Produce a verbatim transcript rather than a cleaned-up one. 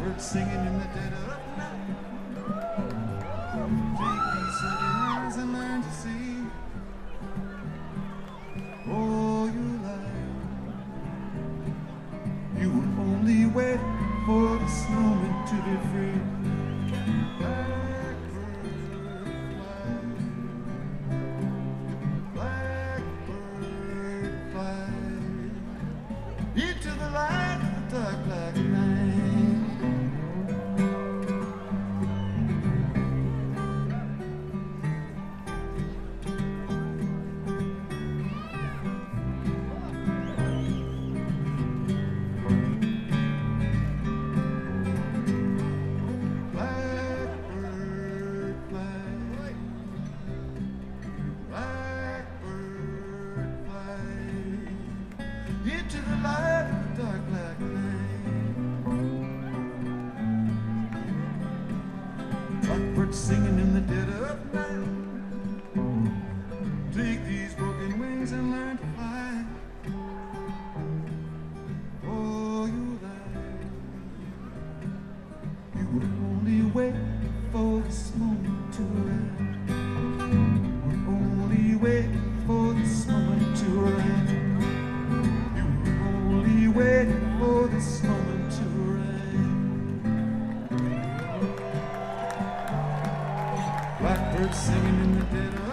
Blackbird singing in the dead of night. Take these sunny hands and learn to see. Oh, you lie. You will only wait for this moment to be free. Blackbird fly. Blackbird fly. Into the light of the dark black night. Blackbird fly. Blackbird fly. Into the light of the dark black night. Blackbird singing in the dead of night. Take these broken wings and learn to fly. Oh, you lie. You would only wait for this moment to arrive. You would only wait for this moment to arrive. You would only wait for this moment to arrive. Blackbird singing in the dead of